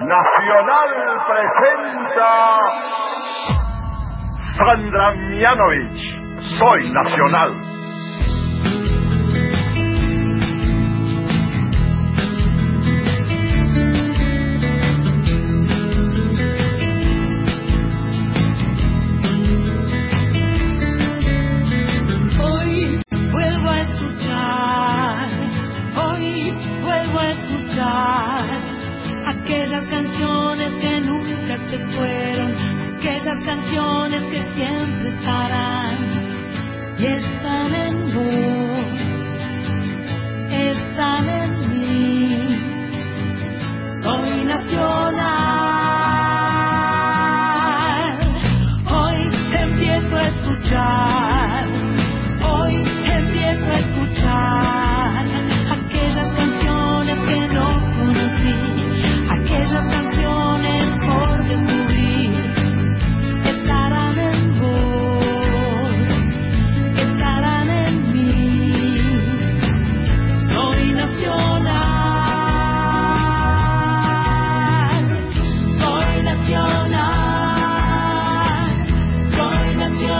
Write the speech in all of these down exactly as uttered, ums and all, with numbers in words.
Nacional presenta Sandra Mianovich, Soy Nacional. Hoy vuelvo a escuchar, hoy vuelvo a escuchar aquellas canciones que nunca se fueron, aquellas canciones que siempre estarán y están en vos, están en mí. Soy nacional. Hoy empiezo a escuchar, hoy empiezo a escuchar aquellas canciones que no conocí, aquellas canciones por descubrir. Estarán en vos, estarán en mí. Soy nacional, soy nacional, soy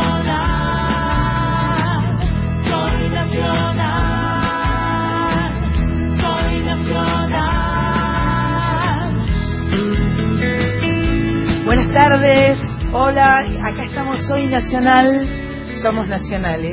nacional, soy nacional, soy nacional. Buenas tardes, hola, acá estamos, Soy Nacional, somos nacionales.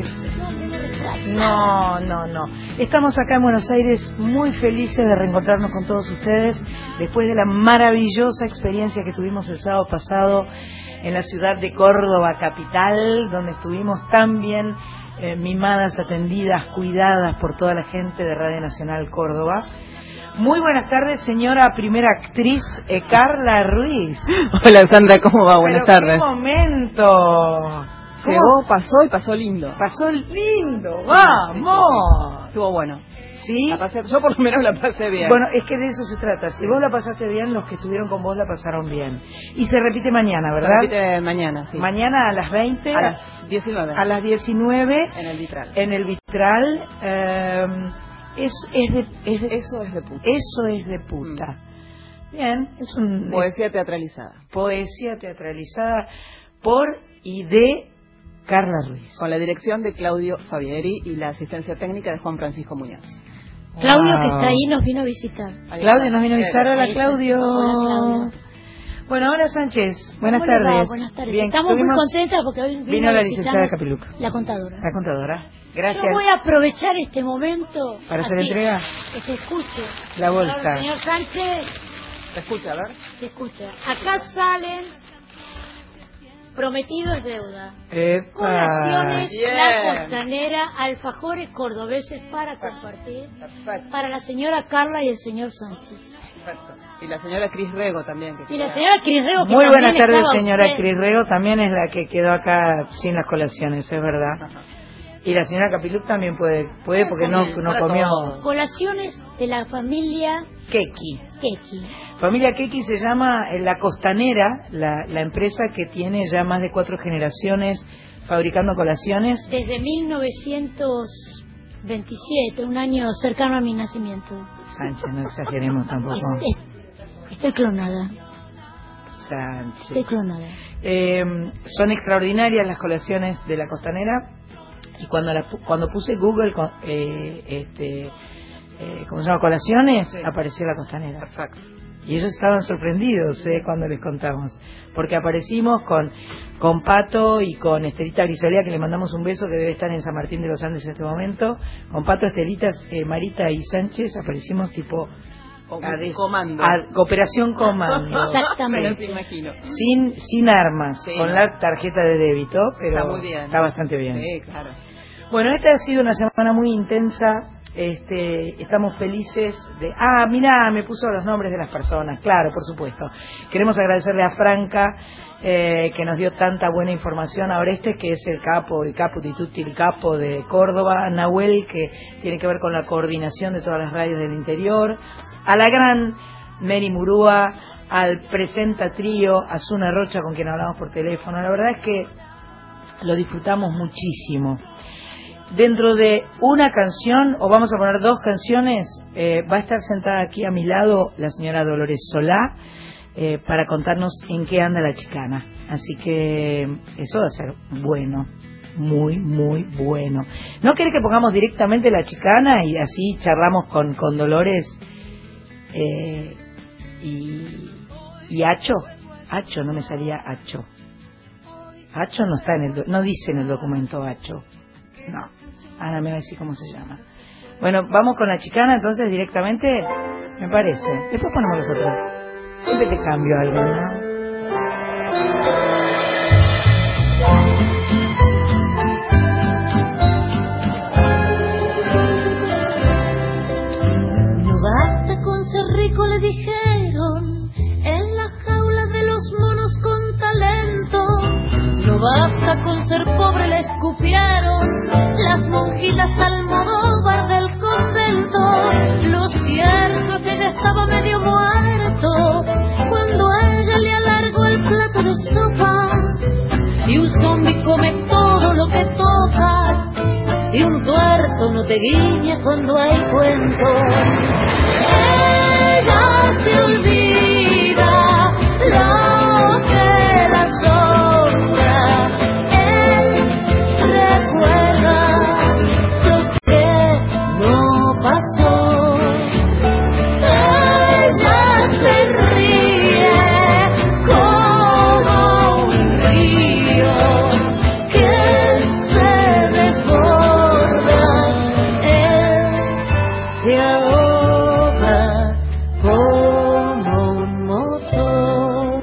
No, no, no. Estamos acá en Buenos Aires muy felices de reencontrarnos con todos ustedes después de la maravillosa experiencia que tuvimos el sábado pasado en la ciudad de Córdoba capital, donde estuvimos tan bien eh, mimadas, atendidas, cuidadas por toda la gente de Radio Nacional Córdoba. Muy buenas tardes, señora primera actriz eh, Carla Ruiz. Hola Sandra, ¿cómo va? Buenas Pero tardes. ¡qué momento! Llegó, pasó y pasó lindo. Pasó lindo, vamos. Estuvo bueno. ¿Sí? La pasé, yo por lo menos la pasé bien. Bueno, es que de eso se trata. Si vos la pasaste bien, los que estuvieron con vos la pasaron bien. Y se repite mañana, ¿verdad? Se repite mañana, sí. Mañana a las veinte. A las diecinueve. A las diecinueve. En el Vitral. En el Vitral. Eh, es, es de, es de, eso es de puta. Eso es de puta. Mm. Bien, es un... Poesía teatralizada. Poesía teatralizada por y de Carla Ruiz. Con la dirección de Claudio Fabieri y la asistencia técnica de Juan Francisco Muñoz. Claudio, wow, que está ahí, nos vino a visitar. Ahí Claudio nos vino a visitar. Hola, Claudio. Hola, Claudio. Bueno, hola Sánchez. Buenas tardes. Buenas tardes. Bien, estamos muy contentas porque hoy vino, vino la licenciada Capiluca. La contadora. La contadora. Gracias. Yo voy a aprovechar este momento para así, hacer entrega. Que se escuche. La bolsa. Señor Sánchez. ¿Se escucha, a ver? Se escucha. Acá salen Prometido es deuda. Epa. Colaciones, yeah. La Costanera, alfajores cordobeses para compartir. Perfecto. Para la señora Carla y el señor Sánchez. Perfecto. Y la señora Cris Rego también. Que y la señora Cris Rego. Que muy buenas tardes, señora usted. Cris Rego. También es la que quedó acá sin las colaciones, es verdad. Ajá. Y la señora Capiluc también puede, puede porque no, no comió. Colaciones de la familia Keki. Keki. Familia Keki se llama La Costanera, la, la empresa que tiene ya más de cuatro generaciones fabricando colaciones. Desde mil novecientos veintisiete, un año cercano a mi nacimiento. Sánchez, no exageremos tampoco. Estoy, estoy clonada. Sánchez. Estoy clonada. Eh, son extraordinarias las colaciones de La Costanera. Y cuando la, cuando puse Google, eh, este, eh, ¿cómo se llama? Colaciones, sí, apareció La Costanera. Perfecto. Y ellos estaban sorprendidos eh, cuando les contamos, porque aparecimos con con Pato y con Estelita Grisolea, que le mandamos un beso, que debe estar en San Martín de los Andes en este momento. Con Pato, Estelita, eh, Marita y Sánchez aparecimos tipo a des, comando, a, cooperación comando. Exactamente. Sí. Imagino. Sin sin armas, sí, con la tarjeta de débito, pero está, muy bien. Está bastante bien. Sí, claro. Bueno, esta ha sido una semana muy intensa. Este, estamos felices de... Ah, mirá, me puso los nombres de las personas, claro, por supuesto. Queremos agradecerle a Franca, eh, que nos dio tanta buena información. A Oreste, que es el capo, el capo di tutti, el capo de Córdoba. A Nahuel, que tiene que ver con la coordinación de todas las radios del interior. A la gran Mary Murúa, al Presenta Trío, a Zuna Rocha, con quien hablamos por teléfono. La verdad es que lo disfrutamos muchísimo. Dentro de una canción, o vamos a poner dos canciones, eh, va a estar sentada aquí a mi lado la señora Dolores Solá, eh, para contarnos en qué anda la chicana. Así que eso va a ser bueno, muy, muy bueno. ¿No querés que pongamos directamente la chicana y así charlamos con, con Dolores eh, y, y Acho? Acho, no me salía Acho. Acho no está en el, no dice en el documento Acho. No, ahora me va a decir cómo se llama. Bueno, vamos con la chicana entonces directamente, me parece. Después ponemos los otros. Siempre te cambio algo, ¿no? No basta con ser rico, le dijeron, en la jaula de los monos con talento. No basta con ser pobre, le escupieron las monjitas Almodóvar del convento. Lo cierto es que ella estaba medio muerto cuando ella le alargó el plato de sopa. Y un zombi come todo lo que toca, y un tuerto no te guiña cuando hay cuento. Ella se olvida lo que la asombra, él recuerda lo que no pasó. Ella se ríe como un río que se desborda, él se ahoga como un motor.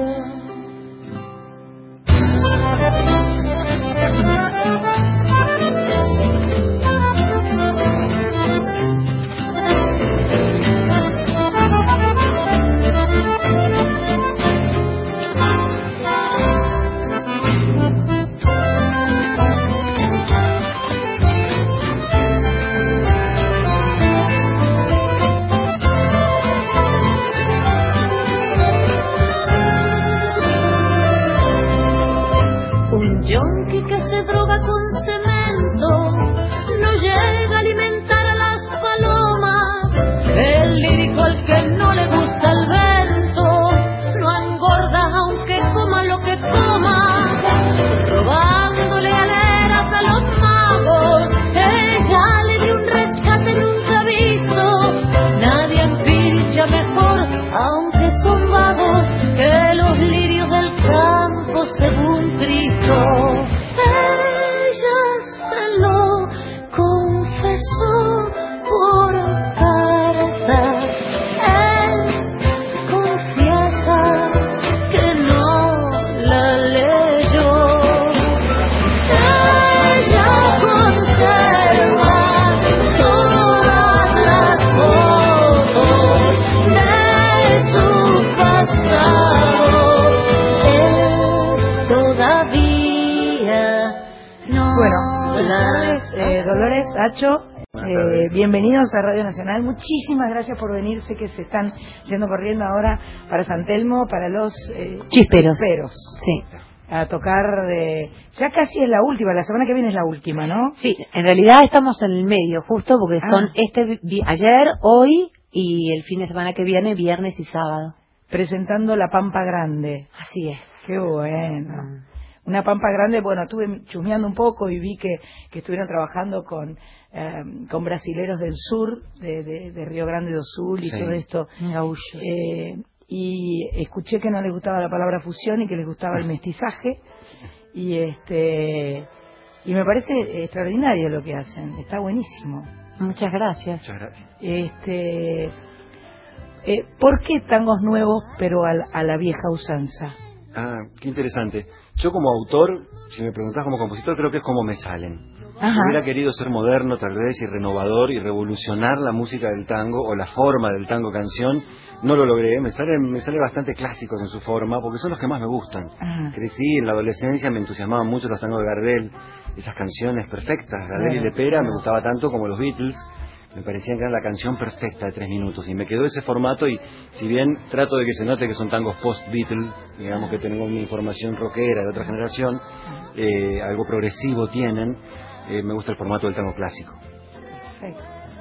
Un yonki que se droga con cemento no llega a alimentar a las palomas. El lírico al que no le gusta el vento no engorda aunque coma lo que coma. Robándole aleras a los magos, ella le dio un rescate nunca visto. Nadie empilcha mejor, aunque son vagos, que los lirios del campo según Cristo. Ella se lo confesó por carta. Él confiesa que no la leyó. Ella conserva todas las fotos de su pasado. Él todavía no Bueno, buenas la tardes, eh, Dolores, Acho, eh, bienvenidos a Radio Nacional. Muchísimas gracias por venir. Sé que se están yendo corriendo ahora para San Telmo, para los eh, Chisperos. chisperos, Sí, a tocar de... Ya casi es la última, la semana que viene es la última, ¿no? sí, en realidad estamos en el medio, justo porque Ah. son este vi- ayer, hoy y el fin de semana que viene, viernes y sábado. Presentando La Pampa Grande. Así es. Qué bueno. Mm. Una Pampa Grande, bueno, estuve chusmeando un poco y vi que, que estuvieron trabajando con eh, con brasileros del sur, de, de, de Río Grande do Sul y Sí. todo esto. Gaullo. Eh, y escuché que no les gustaba la palabra fusión y que les gustaba el mestizaje. Y este y me parece extraordinario lo que hacen, está buenísimo. Muchas gracias. Muchas gracias. Este, eh, ¿por qué tangos nuevos pero a, la- a la vieja usanza? Ah, qué interesante. Yo como autor, si me preguntás como compositor, creo que es como me salen. Ajá. Hubiera querido ser moderno tal vez y renovador y revolucionar la música del tango o la forma del tango canción. No lo logré, me sale, me sale bastante clásicos en su forma porque son los que más me gustan. Ajá. Crecí en la adolescencia, me entusiasmaban mucho los tangos de Gardel, esas canciones perfectas. Gardel y Claro. Lepera me gustaba tanto como los Beatles. Me parecían que era la canción perfecta de tres minutos y me quedó ese formato y si bien trato de que se note que son tangos post-Beatle, digamos que tengo una información rockera de otra generación, eh, algo progresivo tienen, eh, me gusta el formato del tango clásico. Perfecto,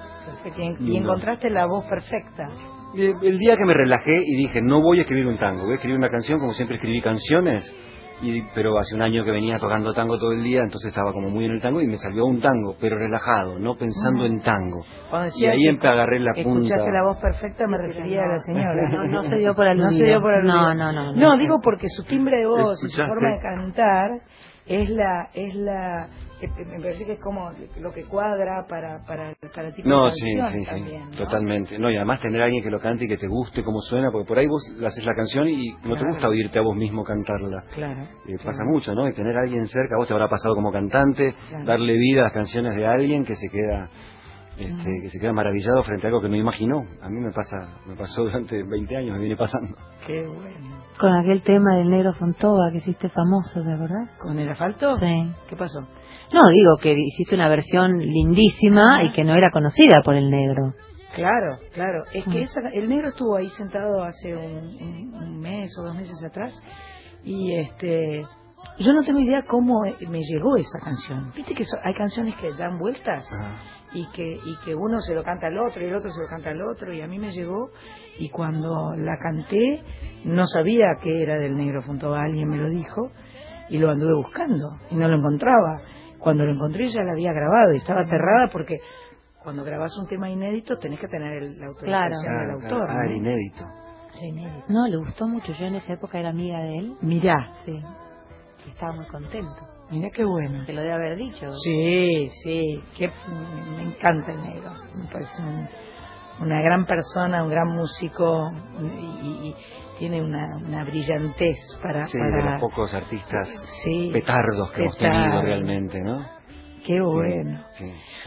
Y, y encontraste la voz perfecta. El, el día que me relajé y dije, no voy a escribir un tango, voy a escribir una canción como siempre escribí canciones, y, pero hace un año que venía tocando tango todo el día, entonces estaba como muy en el tango y me salió un tango, pero relajado, no pensando uh-huh. en tango. Y ahí empe agarré la punta. Escuchaste la voz perfecta, me refería no, a la señora. No, no se dio por aludido. No se dio por aludido. No, no, no, no. No, digo porque su timbre de voz y su forma de cantar es la... es la me parece que es como lo que cuadra para para para el tipo no, de sí, canción sí, también, sí, ¿no? Totalmente. No, y además tener a alguien que lo cante y que te guste cómo suena, porque por ahí vos haces la canción y no claro. te gusta oírte a vos mismo cantarla. Claro. Eh, claro. Pasa mucho, ¿no? Y tener a alguien cerca, a vos te habrá pasado como cantante, claro. darle vida a las canciones de alguien que se queda este, uh-huh. que se queda maravillado frente a algo que no imaginó. A mí me pasa, me pasó durante veinte años, me viene pasando. Qué bueno. Con aquel tema del Negro Fontova que hiciste famoso, ¿de verdad? ¿Con el asfalto? Sí. ¿Qué pasó? No, digo que hiciste una versión lindísima ah. y que no era conocida por el Negro. Claro, claro. Es que esa, el Negro estuvo ahí sentado hace un, un, un mes o dos meses atrás y este yo no tengo idea cómo me llegó esa canción. Viste que so, hay canciones que dan vueltas Ajá. y que y que uno se lo canta al otro y el otro se lo canta al otro y a mí me llegó y cuando la canté no sabía que era del Negro Fontova, alguien me lo dijo y lo anduve buscando y no lo encontraba. Cuando lo encontré ya lo había grabado y estaba aterrada porque cuando grabas un tema inédito tenés que tener el, la autorización claro. del ah, autor. Ah, ¿no? era inédito. Era inédito. No, le gustó mucho. Yo en esa época era amiga de él. Mirá. Sí. Y estaba muy contento. Mirá qué bueno. Te lo debe haber dicho. Sí, sí. Que, me, me encanta el Negro. Me parece un, una gran persona, un gran músico y... y, y tiene una, una brillantez para... Sí, para... de los pocos artistas sí, petardos que hemos tenido realmente, ¿no? Qué bueno. Sí.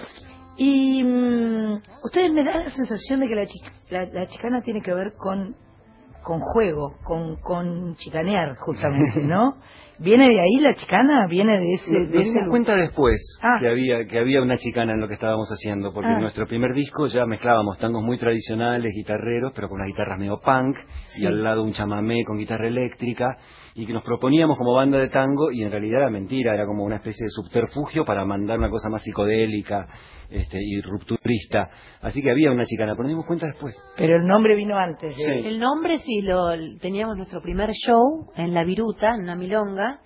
Y um, ustedes me dan la sensación de que la, chi- la, la chicana tiene que ver con con juego, con con chicanear justamente, ¿no? ¿Viene de ahí la chicana? ¿Viene de ese...? Nos de dimos ese... cuenta después ah. que había que había una chicana en lo que estábamos haciendo, porque ah. en nuestro primer disco ya mezclábamos tangos muy tradicionales, guitarreros, pero con las guitarras medio punk, sí. y al lado un chamamé con guitarra eléctrica, y que nos proponíamos como banda de tango, y en realidad era mentira, era como una especie de subterfugio para mandar una cosa más psicodélica este, y rupturista. Así que había una chicana, pero nos dimos cuenta después. Pero el nombre vino antes. Sí. ¿eh? El nombre sí, lo teníamos nuestro primer show en La Viruta, en una milonga,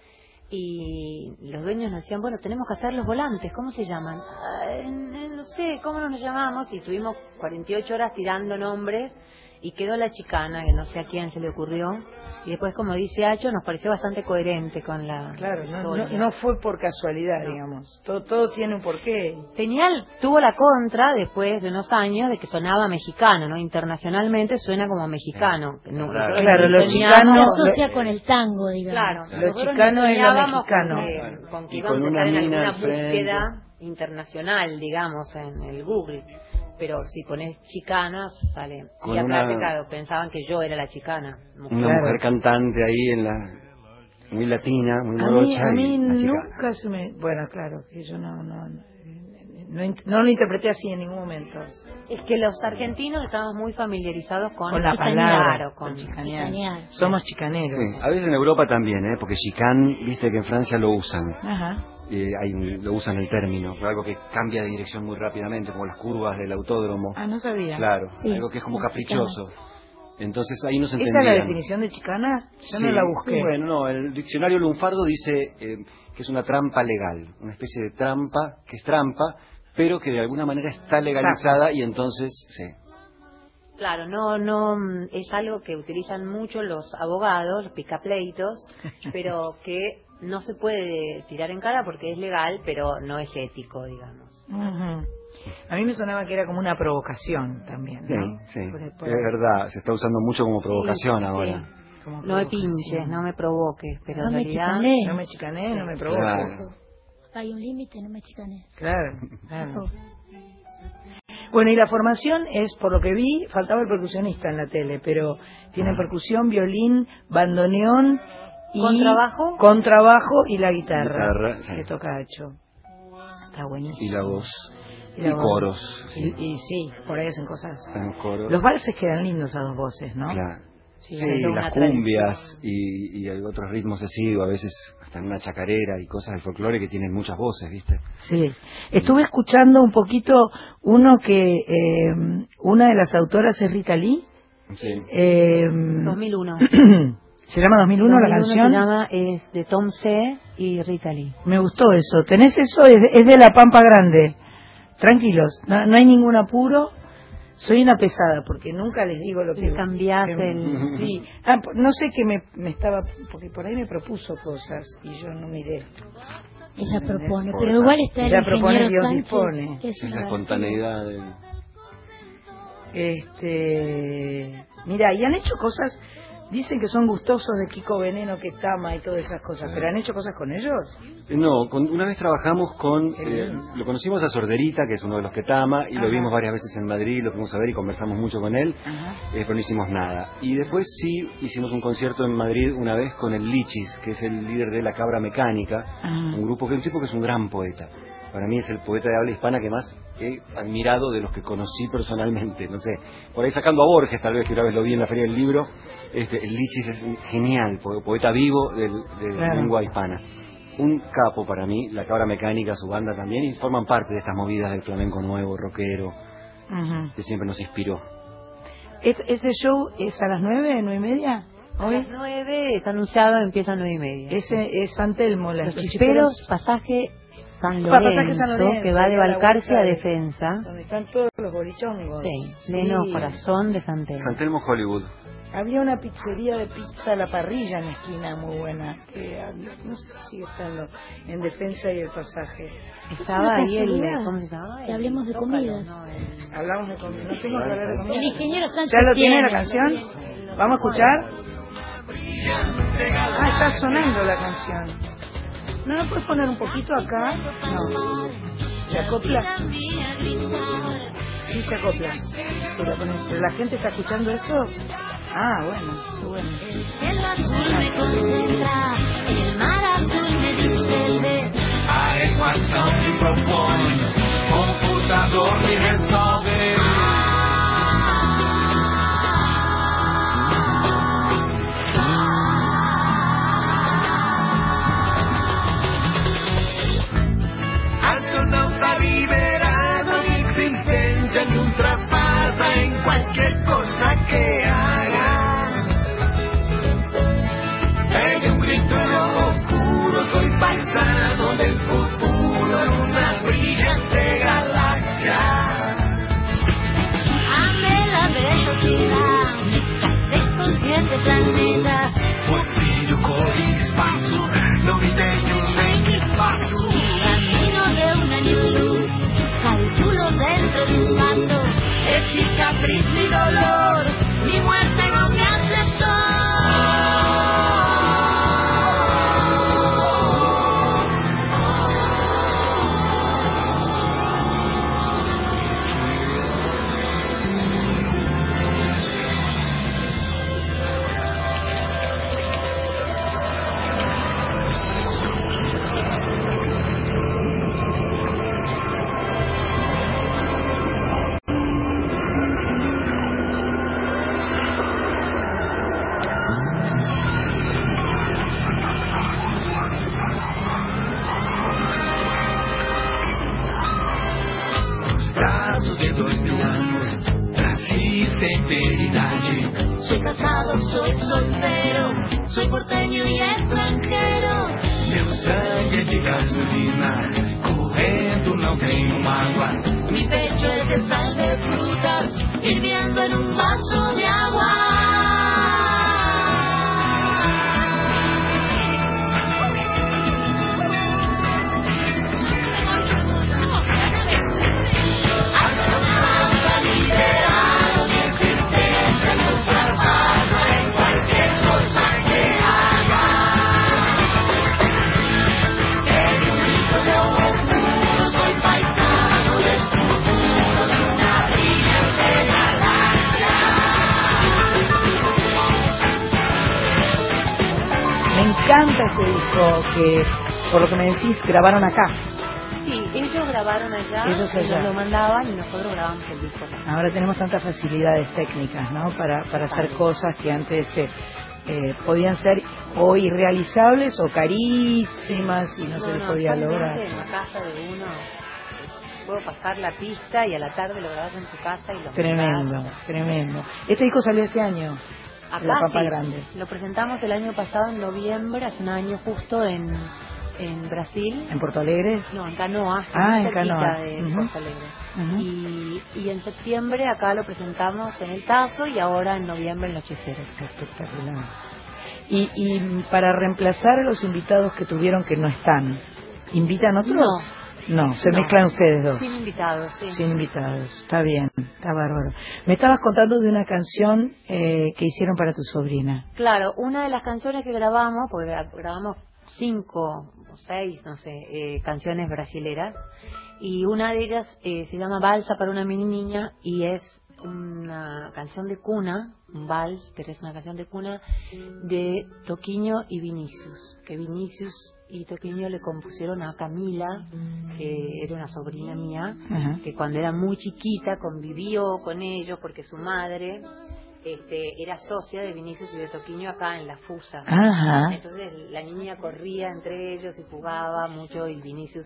y los dueños nos decían, bueno, tenemos que hacer los volantes, ¿cómo se llaman? Ay, no sé, ¿cómo nos llamamos? Y estuvimos cuarenta y ocho horas tirando nombres y quedó la chicana, que no sé a quién se le ocurrió. Y después, como dice Acho, nos pareció bastante coherente con la Claro, no, no, no fue por casualidad, no. digamos. Todo, todo tiene un porqué. Genial, tuvo la contra después de unos años de que sonaba mexicano, ¿no? Internacionalmente suena como mexicano. Eh, no, claro, claro lo chicano... Se asocia con el tango, digamos. Claro, lo chicano es lo mexicano. Con que, con que y íbamos con a una estar en mina alguna al frente. búsqueda internacional, digamos, en el Google. Pero si pones chicanas, sale. Con y acá, una... claro, pensaban que yo era la chicana. Mujer. Una claro. mujer cantante ahí en la... muy latina, muy morocha. A mí, a mí y nunca se me... Bueno, claro, que yo no, no, no, no, no lo interpreté así en ningún momento. Es que los argentinos estamos muy familiarizados con, con la palabra, claro, con, con chicanear. chicanear. Somos chicaneros. Sí, a veces en Europa también, ¿eh? Porque chicán, viste que en Francia lo usan. Ajá. Eh, hay un, lo usan el término, algo que cambia de dirección muy rápidamente, como las curvas del autódromo. Ah, no sabía. Claro, sí, algo que es como caprichoso. chicanas. Entonces ahí no se ¿Esa entendían. es la definición de chicana? Yo sí, no la busqué. Sí, bueno, no, el diccionario lunfardo dice eh, que es una trampa legal, una especie de trampa, que es trampa, pero que de alguna manera está legalizada Trampa. Y entonces, sí. Claro, no, no, es algo que utilizan mucho los abogados, los picapleitos, pero que no se puede tirar en cara porque es legal, pero no es ético, digamos. Uh-huh. A mí me sonaba que era como una provocación también, ¿no? Sí, sí, por, por... es verdad, se está usando mucho como provocación sí, ahora. Sí. Como no me pinches, no me provoques, pero no en me realidad... chicanees. No me chicanees, no me provoques. Claro. Hay un límite, no me chicanees. Claro, claro. Bueno, y la formación es, por lo que vi, faltaba el percusionista en la tele, pero tiene percusión, violín, bandoneón y... ¿Contrabajo? Contrabajo y la guitarra, guitarra sí. que toca Acho. Está buenísimo. Y la voz. Y, y la voz. coros. Sí. Y, y sí, por ahí hacen cosas. En coros. Los valses quedan lindos a dos voces, ¿no? Claro. Sí, Sí, es una las tradición. cumbias y, y hay otros ritmos así, o a veces hasta en una chacarera y cosas del folclore que tienen muchas voces, ¿viste? Sí. Estuve escuchando un poquito uno que eh, una de las autoras es Rita Lee. Sí. Eh, dos mil uno. ¿Se llama dos mil uno la canción? Se llama, es de Tom C. y Rita Lee. Me gustó eso. ¿Tenés eso? Es de, es de La Pampa Grande. Tranquilos, no, no hay ningún apuro. Soy una pesada porque nunca les digo lo que... Le cambiás que- el... Sí. Ah, po- no sé qué me, me estaba... Porque por ahí me propuso cosas y yo no miré. Ella propone, Por- pero igual está el Ella propone, ingeniero Dios Sánchez, dispone. que es Es una la garantía. espontaneidad del... Este... Mira, y han hecho cosas... Dicen que son gustosos de Kiko Veneno, que Tama y todas esas cosas. Sí. ¿Pero han hecho cosas con ellos? No, con- una vez trabajamos con, Qué eh, lindo. lo conocimos a Sorderita, que es uno de los que tama, y Ajá. lo vimos varias veces en Madrid, lo fuimos a ver y conversamos mucho con él, Ajá. eh, pero no hicimos nada. Y después sí hicimos un concierto en Madrid una vez con el Lichis, que es el líder de La Cabra Mecánica, Ajá. un grupo que un tipo que es un gran poeta. Para mí es el poeta de habla hispana que más he admirado de los que conocí personalmente. No sé, por ahí sacando a Borges, tal vez que una vez lo vi en la Feria del Libro. Este, el Lichis es un genial, po- poeta vivo del- de Claro. lengua hispana. Un capo para mí, La Cabra Mecánica, su banda también, y forman parte de estas movidas del flamenco nuevo, rockero, Ajá. que siempre nos inspiró. ¿Es- ¿Ese show es a las nueve, nueve y media? A ¿Hoy? las nueve, está anunciado, empieza a nueve y media. Ese es San Telmo, las Los Chisperos, pasaje San Pa- Lorenzo, pasaje San Lorenzo, que va de ahí a la Balcarce vuelta a de- Defensa. donde están todos los bolichongos. Sí, Sí. pleno corazón de San Telmo. San Telmo, Hollywood. Había una pizzería de pizza a la parrilla en la esquina muy buena, que había- no sé si sigue estando en Defensa y el Pasaje. Estaba ahí el, casualidad ¿cómo se llama? que El hablemos de Zócalo, comidas. no, el- Hablamos de comida, no tengo que hablar de comida. El ingeniero Sánchez ¿Ya lo tiene la tiene, canción? lo tiene. ¿Vamos a escuchar? Ah, está sonando la canción. ¿No la puedes poner un poquito acá? No. ¿Se acopla? Sí, se acopla. Sí, la pones. ¿Pero la gente está escuchando esto? Ah, bueno, qué bueno. El cielo azul me concentra, el mar azul me disuelve. A equação me propõe, computador me resolve. Alto não tá liberado, mi existencia me ultrapasa en cualquier cosa que haga. Pegue un grito en lo oscuro, soy paisano del futuro en una brillante galaxia. Amé la velocidad, desconsciente planeta. Por brilho, cor e espaço, não me tenho sem que faço. Camino de una new luz, calculo dentro de un paso. Es cicatriz mi dolor, mi muerte no me aceptó. Os traços de dois mil anos, trazis a eternidade. Soy casado, soy soltero, soy porteño y extranjero. Meu sangue é de gasolina, correndo não tenho mágoa. Mi pecho es de sal de frutas, hirviendo en un vaso de agua. Astronauta liberado, mi existencia en un trabajo en cualquier cosa que haga. En un grito de oscuro, soy paisano del futuro de una brillante galaxia. Me encanta este disco que, por lo que me decís, grabaron acá. Sí, ellos grabaron allá, Ellos allá. nos lo mandaban y nosotros grabamos el disco. Ahora tenemos tantas facilidades técnicas, ¿no? Para, para hacer Vale. cosas que antes eh, eh, podían ser o irrealizables o carísimas y no, se les podía lograr. En la casa de uno puedo pasar la pista y a la tarde lo grabas en tu casa y lo Tremendo, mandás. tremendo. Este disco salió este año, Acá La Papa sí, Grande. lo presentamos el año pasado en noviembre, hace un año justo en, en Brasil. ¿En Porto Alegre? No, en Canoas, Ah, en cerquita Canoas. de Ujú. Porto Alegre. Ujú. y, y en septiembre acá lo presentamos en El Tazo y ahora en noviembre en Los Hechiceros. Espectacular. Y, y para reemplazar a los invitados que tuvieron que no están, ¿invitan otros? No. No, se No. mezclan ustedes dos. Sin invitados, sí. Sin invitados, está bien, está bárbaro. Me estabas contando de una canción eh, que hicieron para tu sobrina. Claro, una de las canciones que grabamos, porque gra- grabamos cinco o seis, no sé, eh, canciones brasileras, y una de ellas eh, se llama Balsa para una mini niña y es una canción de cuna, un vals, pero es una canción de cuna de Toquinho y Vinicius, que Vinicius y Toquinho le compusieron a Camila, que era una sobrina mía, Ajá. que cuando era muy chiquita convivió con ellos porque su madre este, era socia de Vinicius y de Toquinho acá en la Fusa. Ajá. Entonces la niña corría entre ellos y jugaba mucho y Vinicius,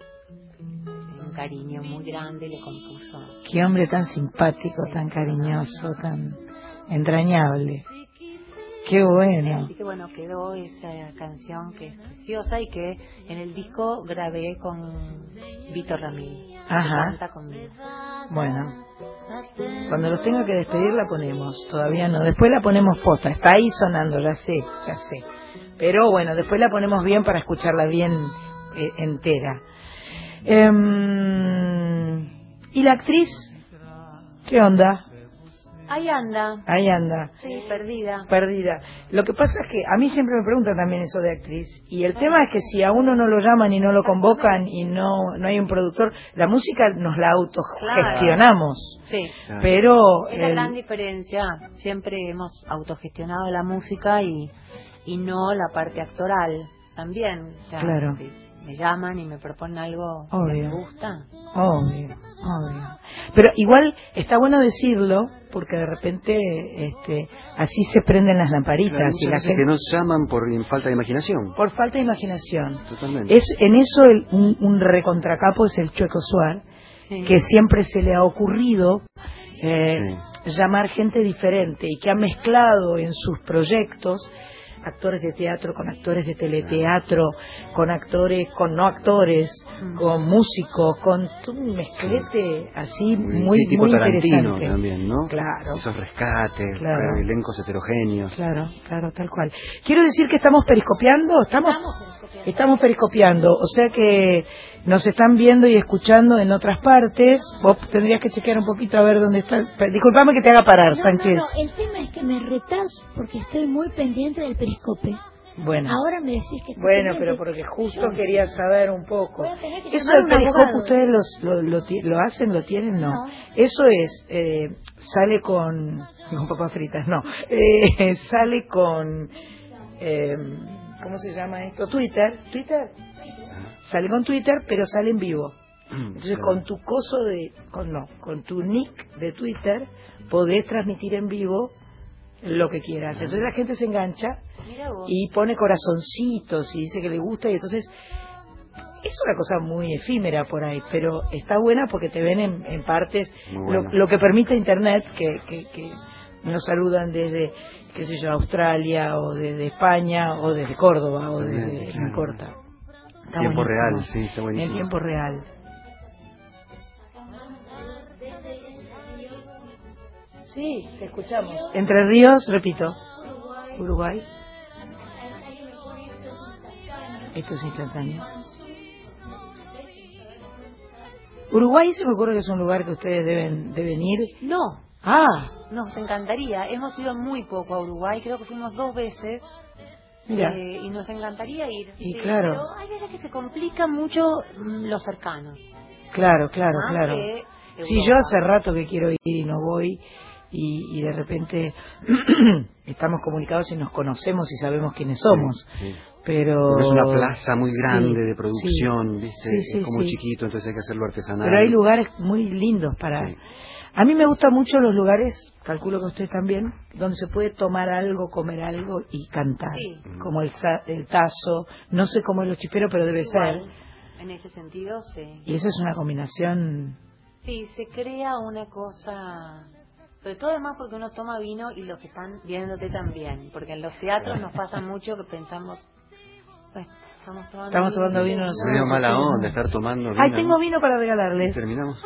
un cariño muy grande, le compuso. Qué hombre tan simpático, tan cariñoso, tan entrañable. Qué bueno. Así que bueno, quedó esa canción que es preciosa y que en el disco grabé con Víctor Ramírez. Ajá. Que canta conmigo. Bueno, cuando los tenga que despedir la ponemos, todavía no. Después la ponemos posta, está ahí sonando, ya sé, ya sé. Pero bueno, después la ponemos bien para escucharla bien eh, entera. Eh, ¿Y la actriz? ¿Qué onda? Ahí anda. Ahí anda. Sí, perdida. Perdida. Lo que pasa es que a mí siempre me preguntan también eso de actriz. Y el tema es que si a uno no lo llaman y no lo convocan y no no hay un productor, la música nos la autogestionamos. Sí. Claro. Pero Es la el- gran diferencia. Siempre hemos autogestionado la música y, y no la parte actoral. También. O sea, Claro. si me llaman y me proponen algo que Obvio. me gusta. Obvio, obvio. Pero igual está bueno decirlo porque de repente este, así se prenden las lamparitas Claro, y muchas la veces gente que nos llaman por falta de imaginación. por falta de imaginación. Totalmente. Es en eso el, un, un recontracapo es el Chueco Suar, Sí. que siempre se le ha ocurrido eh, Sí. llamar gente diferente y que ha mezclado en sus proyectos actores de teatro con actores de teleteatro, con actores, con no actores, Mm. con músicos, con todo un mezclete así Muy, muy, sí, tipo muy Tarantino interesante. también, ¿no? Claro. Esos rescates, Claro. elencos heterogéneos. Claro, claro, tal cual. Quiero decir que estamos periscopiando, estamos, estamos periscopiando, o sea que nos están viendo y escuchando en otras partes. Vos tendrías que chequear un poquito a ver dónde está. Pe- Disculpame que te haga parar, No, Sánchez. no, no, el tema es que me retraso porque estoy muy pendiente del periscope. Bueno. Ahora me decís que estoy Bueno, pendiente. pero porque justo quería saber un poco. Voy a tener que Eso llamar a del un periscope, abogado. ¿ustedes los, lo, lo, ti- lo hacen, lo tienen? No. No. Eso es, eh, sale con, con papas fritas, no. Eh, sale con, eh, ¿cómo se llama esto? Twitter. Twitter. Sale con Twitter, pero sale en vivo. Entonces Claro. con tu coso de, con no, con tu nick de Twitter podés transmitir en vivo lo que quieras. Entonces la gente se engancha Mira vos. y pone corazoncitos y dice que le gusta y entonces es una cosa muy efímera por ahí, pero está buena porque te ven en, en partes, Muy lo, bueno. lo que permite Internet, que, que, que nos saludan desde, qué sé yo, Australia o desde España o desde Córdoba o También, desde, claro. no importa. Está Tiempo buenísimo. real, sí, está buenísimo. En tiempo real. Sí, te escuchamos. Entre Ríos, repito. Uruguay. Esto es instantáneo. Uruguay se me ocurre que es un lugar que ustedes deben, deben ir. No, Ah, nos encantaría. Hemos ido muy poco a Uruguay, creo que fuimos dos veces. mira. eh, y nos encantaría ir. Y Sí, claro. Pero hay veces que se complica mucho mm, lo cercano. Claro, claro, Más claro. que Sí, Europa. yo hace rato que quiero ir y no voy. y, y de repente estamos comunicados y nos conocemos y sabemos quiénes somos. Sí, sí. Pero Porque es una plaza muy grande sí, de producción, sí, ¿viste? sí, sí, es como sí. chiquito, entonces hay que hacerlo artesanal. Pero hay lugares muy lindos para... Sí. A mí me gustan mucho los lugares, calculo que ustedes también, donde se puede tomar algo, comer algo y cantar. Sí. Como el, sa- el Tazo, no sé cómo es los chisperos, pero debe Igual, ser. en ese sentido, sí. Y eso es una combinación... Sí, se crea una cosa, sobre todo además porque uno toma vino y los que están viéndote también, porque en los teatros nos pasa mucho que pensamos, pues, estamos tomando Estamos tomando vino, y- no Me dio mala onda estar tomando vino. ¡Ay, tengo ¿no? vino para Y regalarles! terminamos.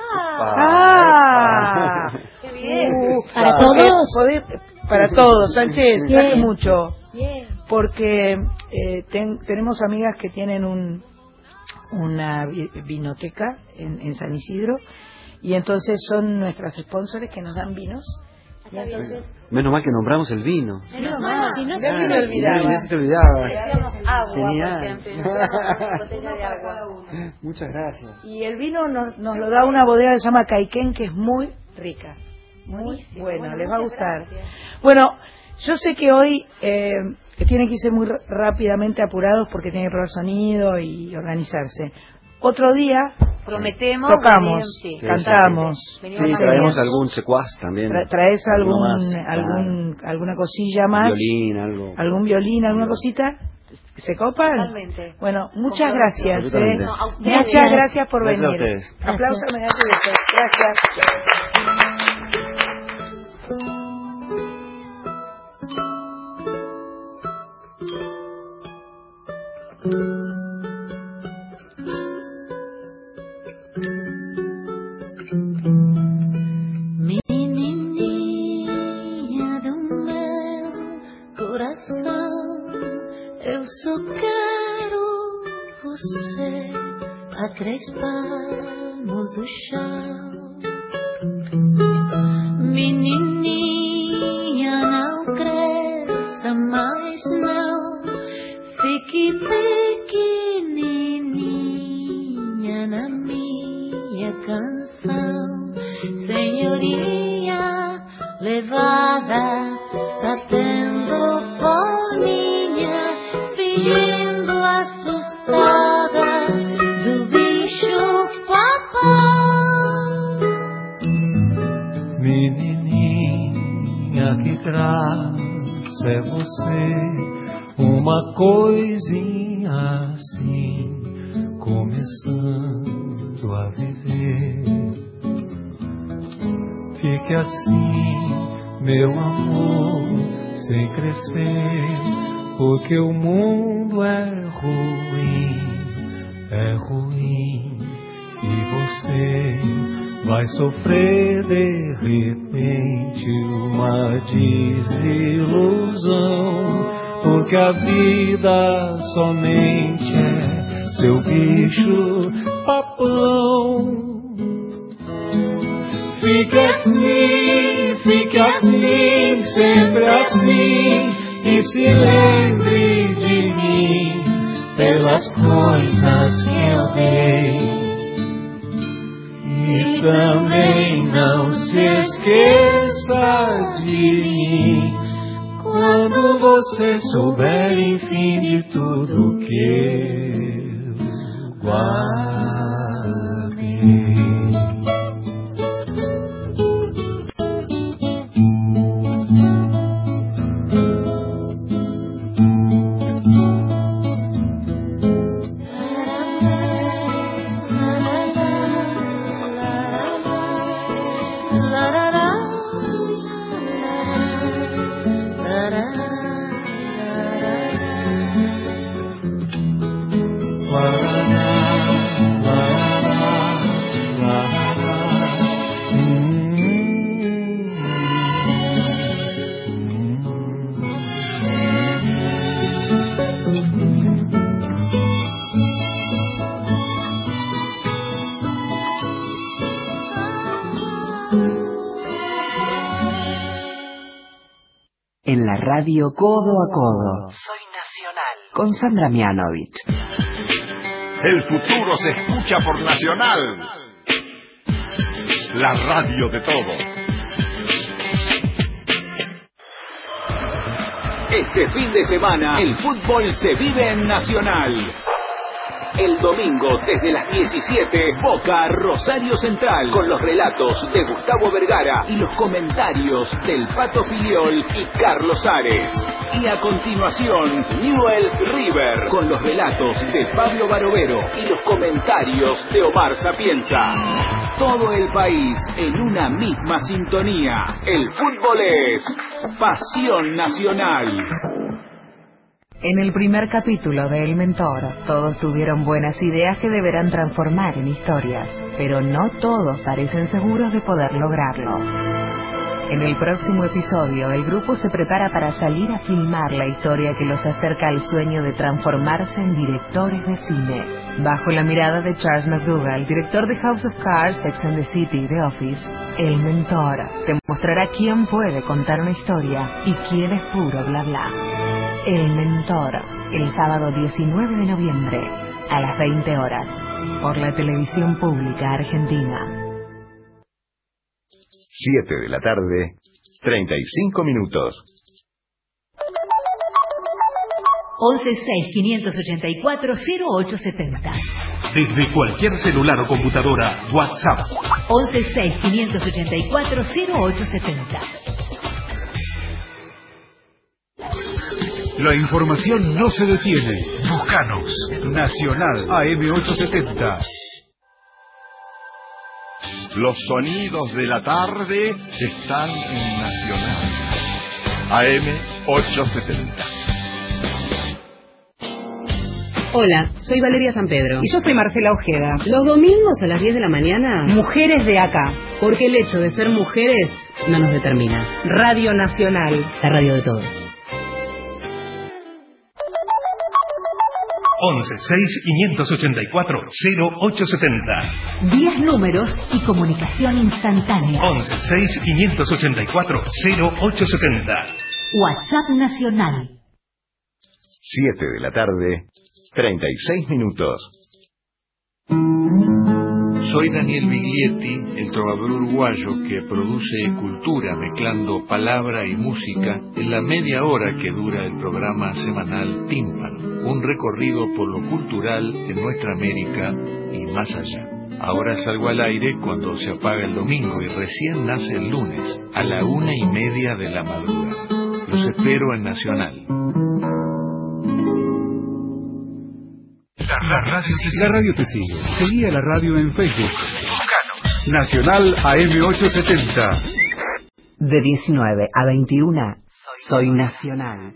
¡Ah! ¡Qué bien! Uh, ¿Para porque todos? poder- para todos, Sánchez, Bien. saque mucho. Bien. Porque eh, ten- tenemos amigas que tienen un una vi- vinoteca en, en San Isidro y entonces son nuestras sponsors que nos dan vinos. Y entonces, Menos mal que nombramos el vino. menos mal, si no ya se me me lo Si no, olvidaba. ya se te olvidaba. Decíamos agua, Genial. por ejemplo, y nos dábamos una botella de agua. Muchas gracias. Y el vino nos, nos lo da una bodega que se llama Caiquén, que es muy rica. Muy Buenísimo. buena, Bueno, les va a muchas gustar. gracias. Bueno, yo sé que hoy eh, tienen que irse muy r- rápidamente apurados porque tienen que probar sonido y organizarse. Otro día Prometemos tocamos, venir, sí. Sí, cantamos. Venimos Sí, más traemos bien. algún secuaz también. Tra- traes algún, Alguno más, algún alguna cosilla claro. más, Violín, algo. algún violín, alguna Violín. cosita. ¿Se copan? Totalmente. Bueno, muchas Con gracias. producción. ¿eh? Absolutamente. No, a ustedes. Muchas gracias por Gracias a venir. ustedes. Aplausos mediante besos. Gracias. Menininha do meu coração, eu só quero você a três palmos do chão. Menininha, não cresça mais não, fique pequenininha na minha canção. Senhorinha, levada, batendo bolinha, fingindo assustada do bicho papão. Menininha, que graça é você, uma coisinha assim, começando a viver. Fique assim, meu amor, sem crescer, porque o mundo é ruim, é ruim, e você vai sofrer de repente uma desilusão, porque a vida somente é seu bicho papão. Fique assim, fique assim, sempre assim, e se lembre de mim pelas coisas que eu dei. E também não se esqueça de mim quando você souber, enfim, de tudo que eu guardei. En la radio Codo a Codo. Soy Nacional. Con Sandra Mianovich. El futuro se escucha por Nacional. La radio de todos. Este fin de semana, el fútbol se vive en Nacional. El domingo, desde las diecisiete, Boca Rosario Central, con los relatos de Gustavo Vergara y los comentarios del Pato Filiol y Carlos Ares. Y a continuación, Newell's River, con los relatos de Pablo Barovero y los comentarios de Omar Sapienza. Todo el país en una misma sintonía. El fútbol es pasión nacional. En el primer capítulo de El Mentor, todos tuvieron buenas ideas que deberán transformar en historias, pero no todos parecen seguros de poder lograrlo. En el próximo episodio, el grupo se prepara para salir a filmar la historia que los acerca al sueño de transformarse en directores de cine. Bajo la mirada de Charles McDougall, director de House of Cards, Sex and the City y The Office, El Mentor te mostrará quién puede contar una historia y quién es puro bla bla. El Mentor, el sábado diecinueve de noviembre, a las veinte horas, por la televisión pública argentina. siete de la tarde, treinta y cinco minutos. once seis quinientos ochenta y cuatro cero ocho setenta. Desde cualquier celular o computadora, WhatsApp. once seis quinientos ochenta y cuatro cero ocho setenta. La información no se detiene. Búscanos. Nacional A M ochocientos setenta. Los sonidos de la tarde están en Nacional A M ochocientos setenta. Hola, soy Valeria San Pedro. Y yo soy Marcela Ojeda. Los domingos a las diez de la mañana, Mujeres de Acá. Porque el hecho de ser mujeres no nos determina. Radio Nacional. La radio de todos. once seis quinientos ochenta y cuatro cero ocho setenta. diez números y comunicación instantánea. once seis quinientos ochenta y cuatro cero ocho setenta. WhatsApp Nacional. siete de la tarde, treinta y seis minutos. Soy Daniel Biglietti, el trovador uruguayo que produce cultura mezclando palabra y música en la media hora que dura el programa semanal Tímpano, un recorrido por lo cultural en nuestra América y más allá. Ahora salgo al aire cuando se apaga el domingo y recién nace el lunes, a la una y media de la madrugada. Los espero en Nacional. La radio, la radio te sigue. Seguí a la radio en Facebook. Búscanos. Nacional A M ochocientos setenta. De diecinueve a veintiuna, soy Nacional.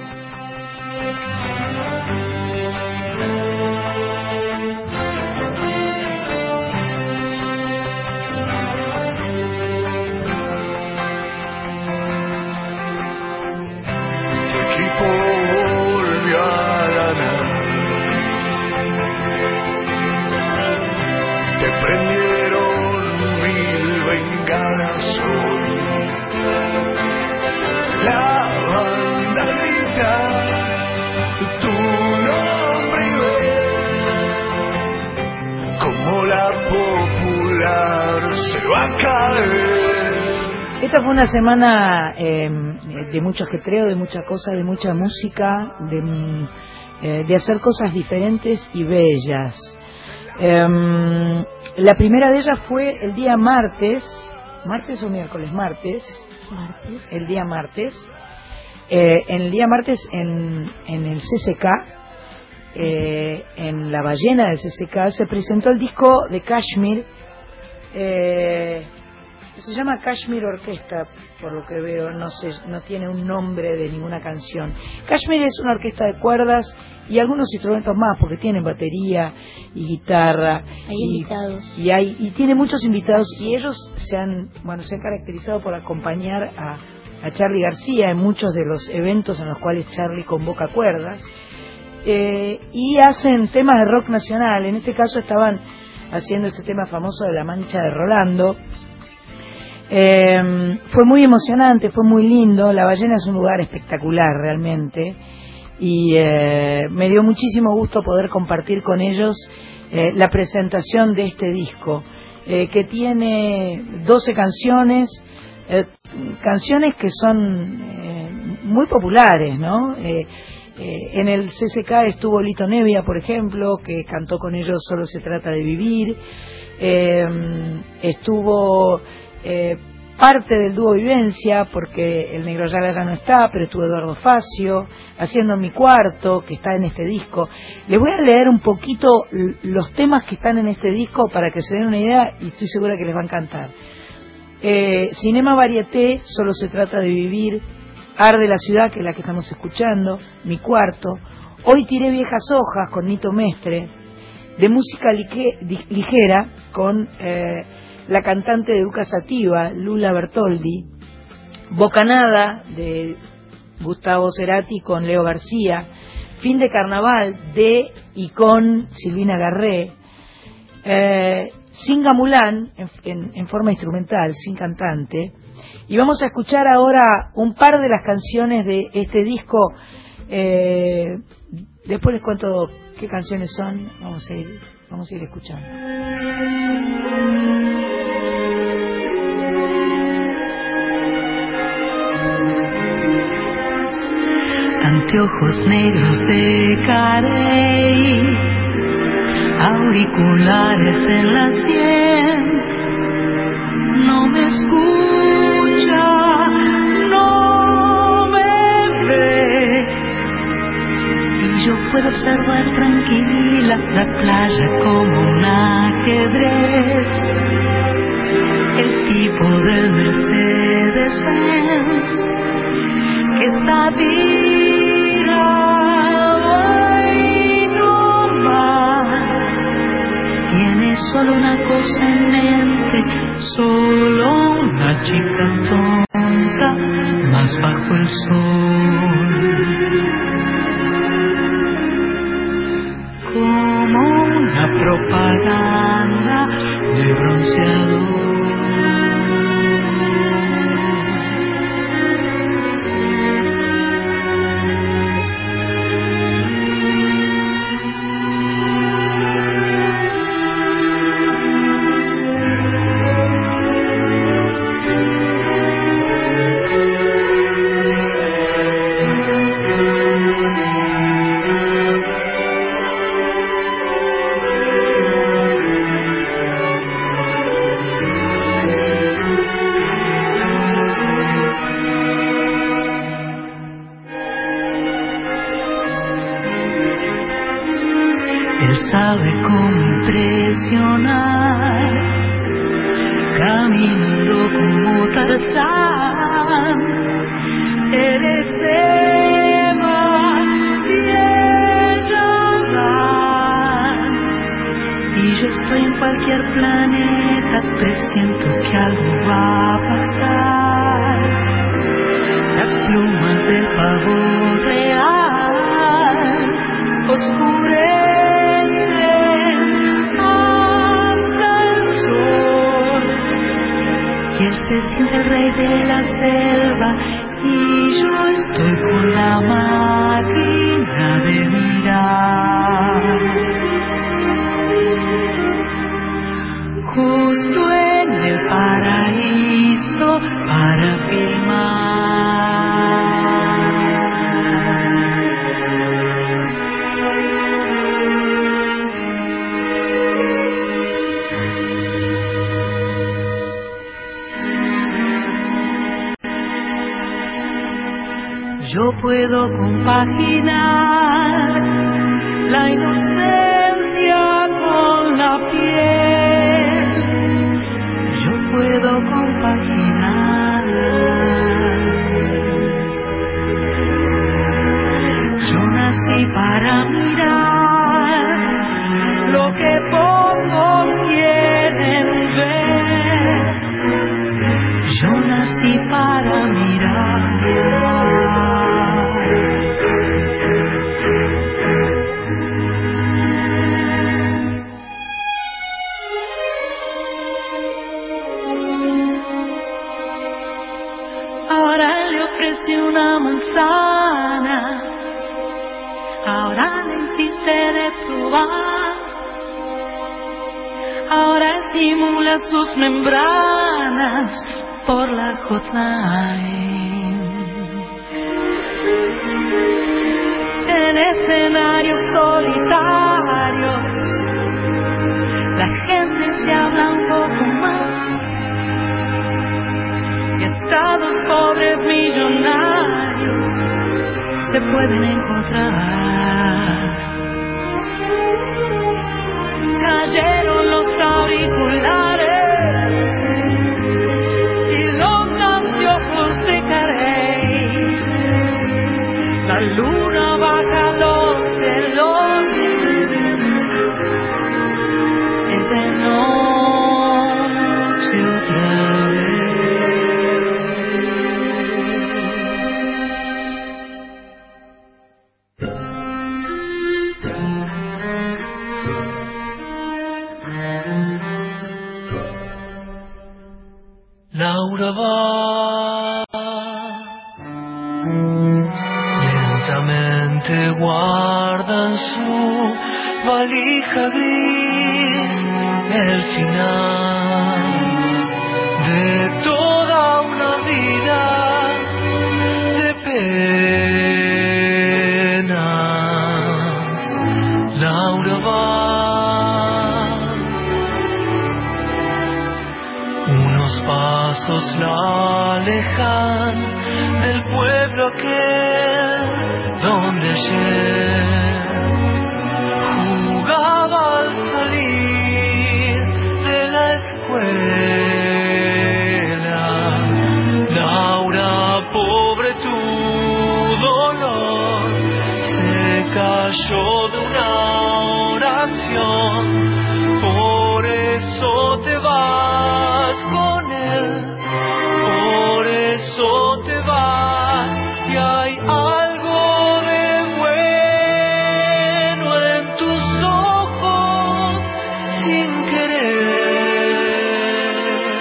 Tu equipo volvió a ganar. Te prendieron mil bengalas hoy. La banda grita tu nombre y ves como la popular se va a caer. Esta fue una semana eh, de mucho ajetreo, de mucha cosa, de mucha música, de, eh, de hacer cosas diferentes y bellas. Um, la primera de ellas fue el día martes, martes o miércoles, martes, martes. el día martes, eh, en el día martes en, en el C C K, eh, en la ballena del C C K, se presentó el disco de Kashmir, eh, se llama Kashmir Orquesta, por lo que veo, no sé, no tiene un nombre de ninguna canción. Kashmir es una orquesta de cuerdas y algunos instrumentos más, porque tienen batería y guitarra. Hay y, invitados. Y hay y tiene muchos invitados y ellos se han, bueno, se han caracterizado por acompañar a, a Charly García en muchos de los eventos en los cuales Charly convoca cuerdas. Eh, y hacen temas de rock nacional. En este caso estaban haciendo este tema famoso de La Mancha de Rolando. Eh, fue muy emocionante, fue muy lindo. La Ballena es un lugar espectacular realmente y eh, me dio muchísimo gusto poder compartir con ellos eh, la presentación de este disco eh, que tiene doce canciones, eh, canciones que son eh, muy populares, ¿no? Eh, eh, en el C C K estuvo Lito Nevia, por ejemplo, que cantó con ellos Solo se trata de vivir. Eh, estuvo eh, parte del dúo Vivencia, porque el Negro Ayala ya no está, pero estuvo Eduardo Facio haciendo Mi Cuarto, que está en este disco. Les voy a leer un poquito los temas que están en este disco para que se den una idea, y estoy segura que les va a encantar. eh, Cinema Varieté, Solo se trata de vivir. Arde la ciudad, que es la que estamos escuchando, Mi Cuarto. Hoy tiré viejas hojas, con Nito Mestre. De música lige, ligera, con eh, la cantante de Duca Sativa, Lula Bertoldi. Bocanada, de Gustavo Cerati con Leo García. Fin de Carnaval, de y con Silvina Garré. eh, Singa Mulán, en, en, en forma instrumental, sin cantante. Y vamos a escuchar ahora un par de las canciones de este disco. Eh, después les cuento qué canciones son. Vamos a ir, vamos a ir escuchando. Anteojos negros de carey, auriculares en la sien, no me escucha, no me ve, y yo puedo observar tranquila la playa como un ajedrez. El tipo del Mercedes-Benz que está tirado ahí no más, tiene solo una cosa en mente, solo una chica tonta más bajo el sol, como una propaganda de bronceador. Sabe cómo impresionar, caminando como Tarzán. Eres Eva y ella va, y yo estoy en cualquier planeta, presiento que algo va a pasar. Las plumas del pavo real oscurecen y él se siente el rey de la selva, y yo estoy con la máquina de mirar. Justo en el paraíso para filmar. Yo puedo compaginar la inocencia con la piel. Yo puedo compaginar. Yo nací para mirar lo que pocos quieren ver. Yo nací para mirar. Una manzana, ahora le insiste de probar, ahora estimula sus membranas por la hotline. los pobres millonarios se pueden encontrar. Cayeron los auriculares y los anteojos de Carey. La luna baja los telones. Es de noche otra vez. Laura va lentamente, guarda en su valija gris el final de toda una vida de penas. Laura va, unos pasos la alejan del pueblo aquel donde ayer jugaba al salir de la escuela. Laura, pobre tu dolor, se cayó de una oración, por eso te vas con él, por eso te vas, y hay algo de bueno en tus ojos sin querer.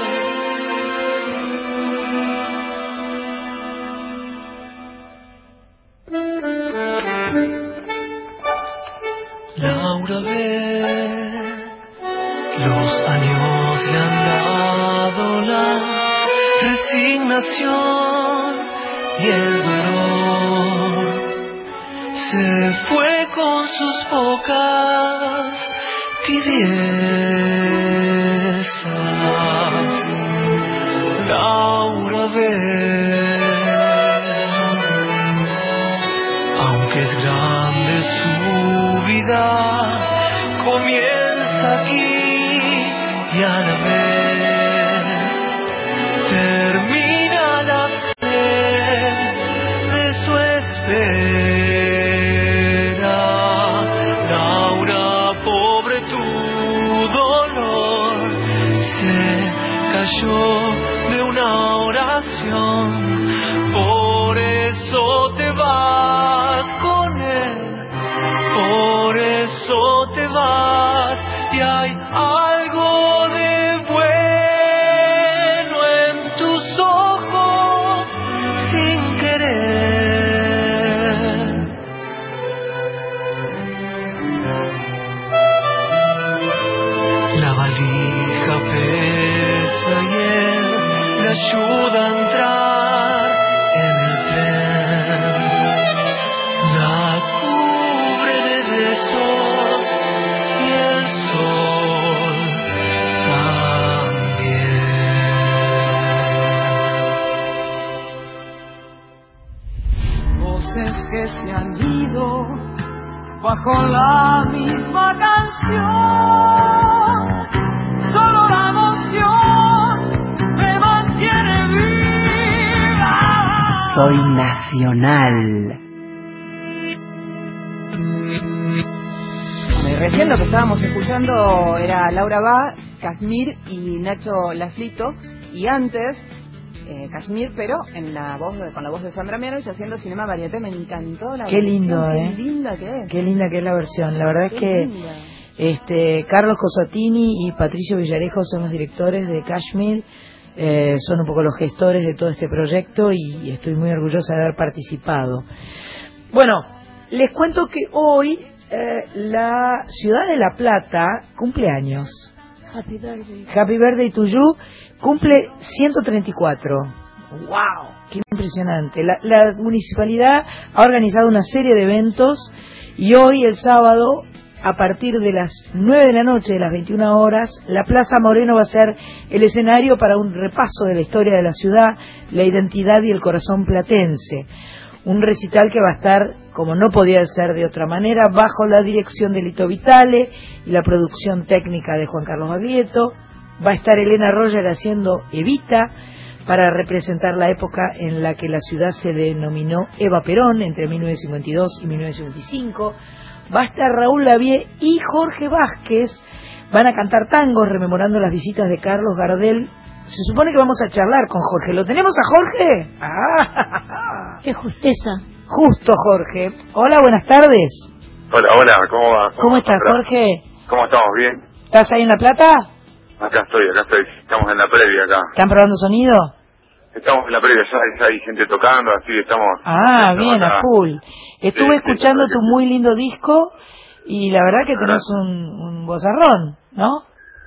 Laura ve, los años le han dado la resignación y el dolor. Se fue con sus pocas tibiezas. Laura ve, aunque es grande su vida, comienza aquí y a la vez termina la sed de su espera. Laura, pobre tu dolor, se cayó de una oración, por eso te vas con él, por eso te vas, y hay algo de bueno en tus ojos sin querer. La valija pesa y él le ayuda a entrar en el tren. La cubre de besos y el sol también. Voces que se han ido bajo la misma canción, solo la emoción me mantiene viva. Soy nacional. Recién lo que estábamos escuchando era Laura Bá, Kashmir y Nacho Laflito, y antes eh, Kashmir, pero en la voz de, con la voz de Sandra Mianovich haciendo Cinema Varieté. Me encantó la Qué lindo, versión, eh. Qué linda que es. Qué linda que es la versión. La verdad Qué es que linda. este Carlos Cosatini y Patricio Villarejo son los directores de Kashmir. Eh, son un poco los gestores de todo este proyecto y estoy muy orgullosa de haber participado. Bueno, les cuento que hoy Eh, la ciudad de La Plata cumple años. Happy birthday. Happy Birthday to You cumple ciento treinta y cuatro. ¡Wow! ¡Qué impresionante! La, la municipalidad ha organizado una serie de eventos y hoy, el sábado, a partir de las nueve de la noche, de las veintiuna horas, la Plaza Moreno va a ser el escenario para un repaso de la historia de la ciudad, la identidad y el corazón platense. Un recital que va a estar, como no podía ser de otra manera, bajo la dirección de Lito Vitale y la producción técnica de Juan Carlos Baglietto. Va a estar Elena Roger haciendo Evita, para representar la época en la que la ciudad se denominó Eva Perón, entre mil novecientos cincuenta y dos y mil novecientos cincuenta y cinco. Va a estar Raúl Lavie y Jorge Vázquez, van a cantar tangos rememorando las visitas de Carlos Gardel. Se supone que vamos a charlar con Jorge. ¿Lo tenemos a Jorge? ¡Ah! ¡Qué justeza! Justo, Jorge. Hola, buenas tardes. Hola, hola, ¿cómo va? ¿Cómo, ¿Cómo estás, Jorge? ¿Cómo estamos? ¿Bien? ¿Estás ahí en La Plata? Acá estoy, acá estoy. Estamos en la previa acá. ¿Están probando sonido? Estamos en la previa, ya, ya hay gente tocando, así que estamos... Ah, bien, acá. a full. Estuve sí, escuchando sí, tu muy lindo disco y la verdad que tenés un, un vozarrón, ¿no?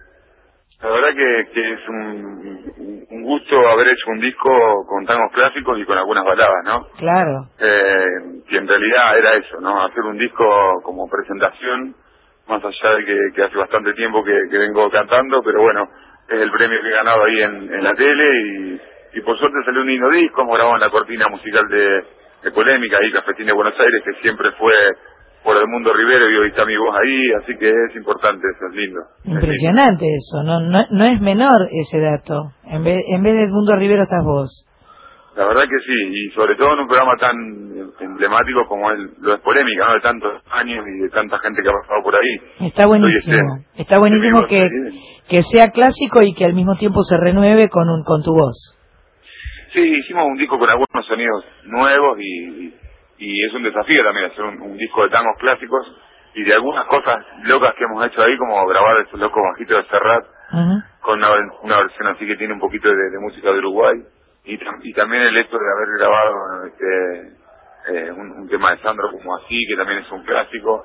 La verdad que, que es un, un gusto haber hecho un disco con tangos clásicos y con algunas baladas, ¿no? Claro. Eh, que en realidad era eso, ¿no? Hacer un disco como presentación, más allá de que, que hace bastante tiempo que, que vengo cantando, pero bueno, es el premio que he ganado ahí en, en la tele y... Y por suerte salió un lindo disco, hemos grabado en la cortina musical de, de Polémica, ahí Cafetín de Buenos Aires, que siempre fue por el Mundo Rivero y hoy está mi voz ahí, así que es importante, eso es lindo. Impresionante es lindo. eso, no, no no es menor ese dato, en vez, en vez del Mundo Rivero estás vos. La verdad que sí, y sobre todo en un programa tan emblemático como el, lo es Polémica, ¿no? De tantos años y de tanta gente que ha pasado por ahí. Está buenísimo, este, está buenísimo que, que sea clásico y que al mismo tiempo se renueve con, un, con tu voz. Sí, hicimos un disco con algunos sonidos nuevos y, y es un desafío también hacer un, un disco de tangos clásicos y de algunas cosas locas que hemos hecho ahí, como grabar esos locos bajitos de Serrat, uh-huh. con una, una versión así que tiene un poquito de, de música de Uruguay y, y también el hecho de haber grabado este, eh, un, un tema de Sandro como así, que también es un clásico,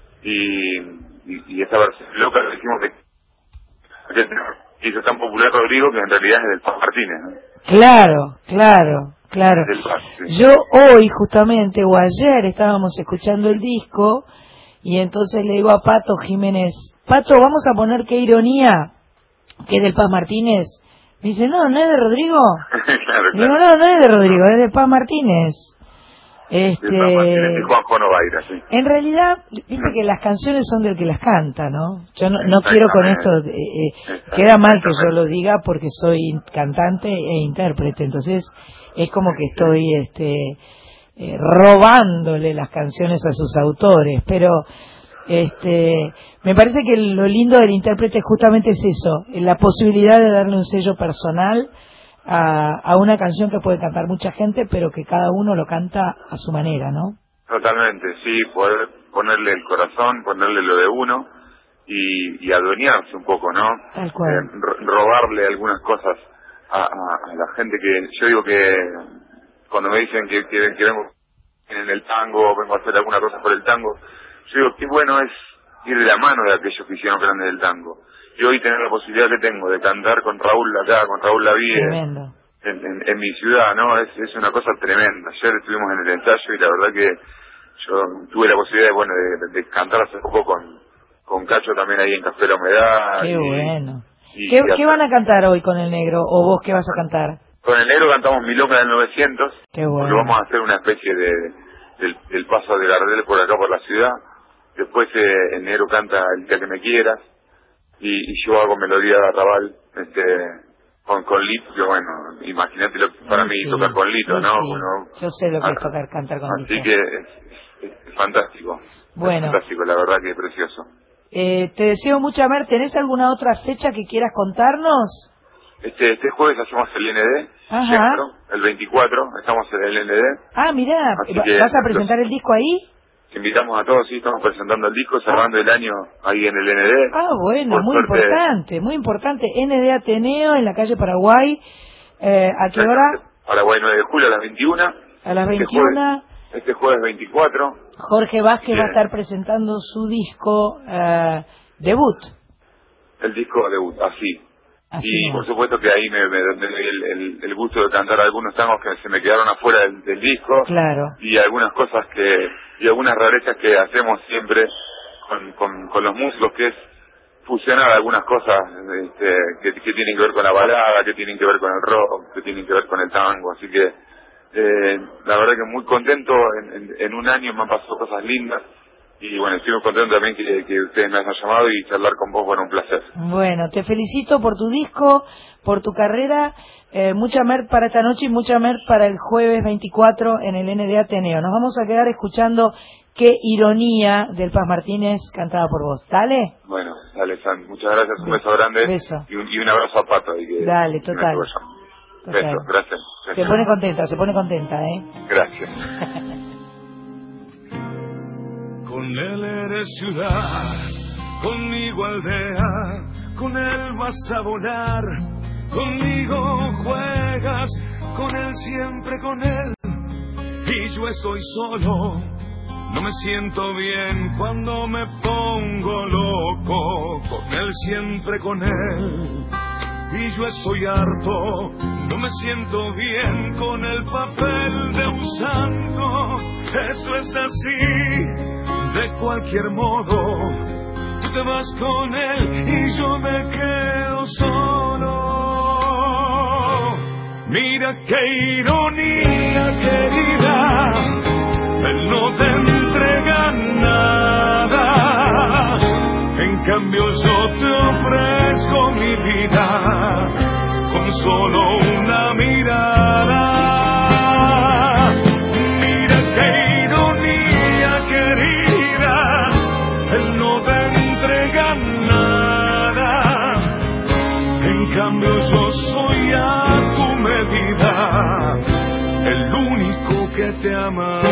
y, y, y esa versión loca lo hicimos de aquel tenor que hizo tan popular Rodrigo, que en realidad es del Paz Martínez, ¿no? Claro, claro, claro. Yo hoy justamente o ayer estábamos escuchando el disco y entonces le digo a Pato Jiménez, Pato, vamos a poner Qué Ironía, que es del Paz Martínez. Me dice, no, no es de Rodrigo. claro, claro. Digo, no, no es de Rodrigo, es de Paz Martínez. Este, de Paz Martínez y Juanjo Novaira, sí. En realidad, viste que las canciones son del que las canta, ¿no? Yo no, no quiero con esto, eh, eh, queda mal que yo lo diga porque soy cantante e intérprete, entonces es como que estoy este eh, robándole las canciones a sus autores, pero este me parece que lo lindo del intérprete justamente es eso, la posibilidad de darle un sello personal a, a una canción que puede cantar mucha gente, pero que cada uno lo canta a su manera, ¿no? Totalmente, sí, poder ponerle el corazón, ponerle lo de uno y, y adueñarse un poco, ¿no? Tal cual. Eh, robarle algunas cosas a, a, a la gente que, yo digo que cuando me dicen que, que, que vengo en el tango, vengo a hacer alguna cosa por el tango, yo digo qué bueno es ir de la mano de aquellos que hicieron grandes del tango. Y hoy tener la posibilidad que tengo de cantar con Raúl acá, con Raúl Lavie, en, en, en mi ciudad, ¿no? Es, es una cosa tremenda. Ayer estuvimos en el ensayo y la verdad que yo tuve la posibilidad de, bueno, de, de cantar hace poco con, con Cacho también ahí en Café La Humedad. Qué y, bueno. Y, ¿Qué, y ¿Qué van a cantar hoy con el negro? ¿O vos qué vas a cantar? Con el negro cantamos Milonga del novecientos. Qué bueno. Porque vamos a hacer una especie de del, del paso de Gardel por acá por la ciudad. Después eh, el negro canta El día que me quieras. Y, y yo hago melodía de arrabal este, con, con Lito, que bueno, imagínate lo que para sí, mí sí, tocar con Lito, sí, ¿no? Sí. Bueno, yo sé lo que es tocar, cantar con así Lito. Así que es, es, es fantástico. Bueno. Es fantástico, la verdad que es precioso. Eh, te deseo mucho, Mer. ¿Tenés alguna otra fecha que quieras contarnos? Este, este jueves hacemos el N D, Ajá. Centro, el veinticuatro, estamos en el N D. Ah, mirá, que ¿vas a presentar el disco ahí? Invitamos a todos, sí, estamos presentando el disco, cerrando el año ahí en el N D. Ah, bueno, Por muy suerte, importante, muy importante. N D Ateneo, en la calle Paraguay. Eh, ¿A qué hora? Paraguay nueve de julio a las veintiuna. A las veintiuna. Este jueves, este jueves veinticuatro. Jorge Vázquez va a estar presentando su disco eh, debut. El disco debut, así. así y es. por supuesto que ahí me, me, me doy el, el, el gusto de cantar algunos tangos que se me quedaron afuera del, del disco. Claro. Y algunas cosas que, y algunas rarezas que hacemos siempre con, con, con los músicos, que es fusionar algunas cosas este, que, que tienen que ver con la balada, que tienen que ver con el rock, que tienen que ver con el tango, así que eh, la verdad que muy contento, en, en, en un año me han pasado cosas lindas, y bueno, estoy muy contento también que, que ustedes me hayan llamado y charlar con vos, bueno, un placer. Bueno, te felicito por tu disco, por tu carrera, eh, mucha mer para esta noche y mucha mer para el jueves veinticuatro en el N D Ateneo. Nos vamos a quedar escuchando Qué ironía del Paz Martínez, cantada por vos. ¿Dale? Bueno, dale, San, muchas gracias, un beso grande. Beso. Y, un, y un abrazo a Pato. Y que, dale, total. Beso, gracias, gracias. Se pone contenta, se pone contenta, ¿eh? Gracias. Con él eres ciudad, conmigo aldea, con él vas a volar, conmigo juegas, con él siempre con él, y yo estoy solo. No me siento bien cuando me pongo loco, con él siempre con él, y yo estoy harto. No me siento bien con el papel de un santo. Esto es así, de cualquier modo. Tú te vas con él y yo me quedo solo. Mira qué ironía, querida. Él no te entrega nada, en cambio yo te ofrezco mi vida, con solo una mirada. Mira qué ironía, querida, él no te entrega nada, en cambio yo soy a tu medida, el único que te ama.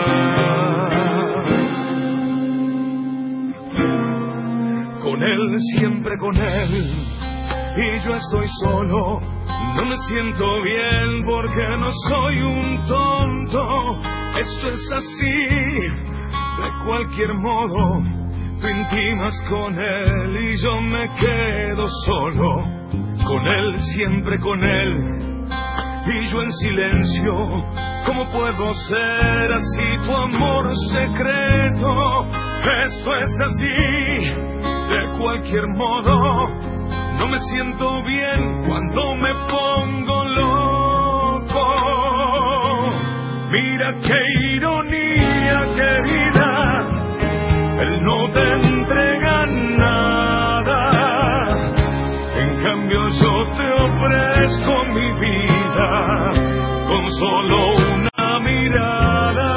Con él, siempre con él, y yo estoy solo. No me siento bien porque no soy un tonto. Esto es así, de cualquier modo. Tú intimas con él y yo me quedo solo. Con él, siempre con él, y yo en silencio. ¿Cómo puedo ser así tu amor secreto? Esto es así, de cualquier modo. No me siento bien cuando me pongo loco. Mira qué ironía, querida, él no te entrega nada, en cambio yo te ofrezco mi vida, con solo una mirada.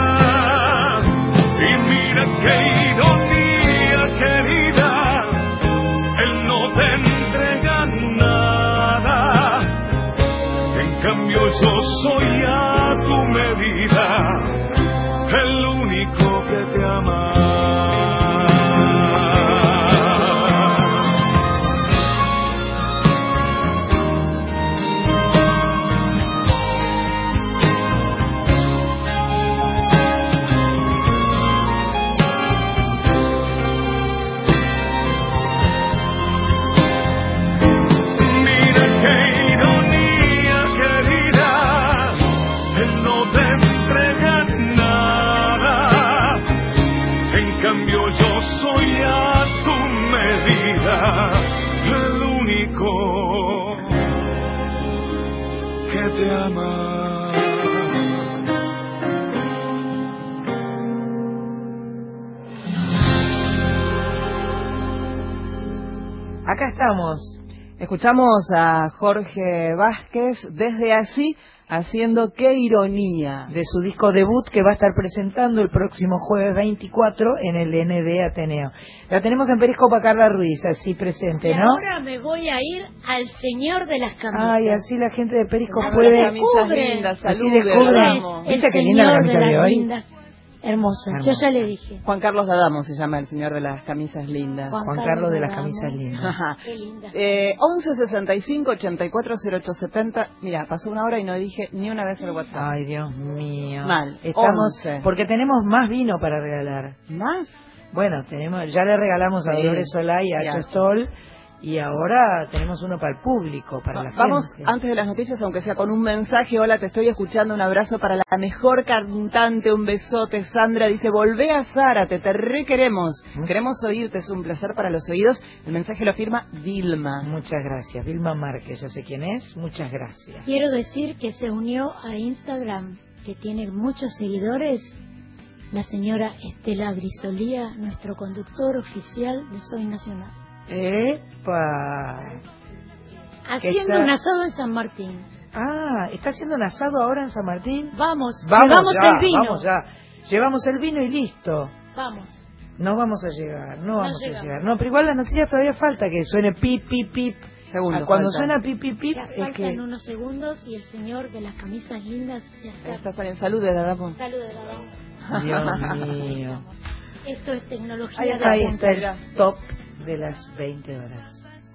Y mira qué ironía, querida, él no te entrega nada, en cambio yo soy a tu medida, el único que te ama. Yo soy a tu medida, el único que te ama. Acá estamos. Escuchamos a Jorge Vázquez desde Así, haciendo Qué ironía, de su disco debut que va a estar presentando el próximo jueves veinticuatro en el N D Ateneo. La tenemos en Periscopa Carla Ruiz, así presente, y ¿no? Ahora me voy a ir al señor de las camisas. Ay, así la gente de Periscopa así puede... Camisas lindas, así saludos. descubre. ¿Viste qué linda la camisa de hoy? Lindas. Hermosa, Hermosa, yo ya le dije. Juan Carlos D'Adamo se llama el señor de las camisas lindas. Juan, Juan Carlos de las camisas lindas. Qué linda. Eh, once sesenta y cinco ochenta y cuatro cero ocho setenta. Mira, pasó una hora y no dije ni una vez el WhatsApp. Ay, Dios mío. Mal. Estamos once. Porque tenemos más vino para regalar. ¿Más? Bueno, tenemos, ya le regalamos a Sí. Dolores Solá y a Ya. Chostol y ahora tenemos uno para el público, para la Vamos, gente. antes de las noticias, aunque sea con un mensaje. Hola, te estoy escuchando, un abrazo para la mejor cantante, un besote. Sandra dice, volvé a Zárate, te requeremos. ¿Mm? Queremos oírte, es un placer para los oídos. El mensaje lo firma Vilma. Muchas gracias, Vilma Márquez, ya sé quién es, muchas gracias. Quiero decir que se unió a Instagram, que tiene muchos seguidores, la señora Estela Grisolía, nuestro conductor oficial de Soy Nacional. ¡Epa! Haciendo está... un asado en San Martín. Ah, ¿está haciendo un asado ahora en San Martín? Vamos, vamos llevamos ya, el vino. Vamos ya, llevamos el vino y listo. Vamos. No vamos a llegar, no, no vamos llegamos. a llegar. No, pero igual la noticia todavía falta que suene pip, pip, pip. Segundo, cuando falta. suena pip, pip, pip, ya es faltan que... unos segundos y el señor de las camisas lindas ya está. Está saliendo. Salud de la dama. Salud de la dama. Dios mío. Esto es tecnología. Ahí, de ahí está el top de las veinte horas.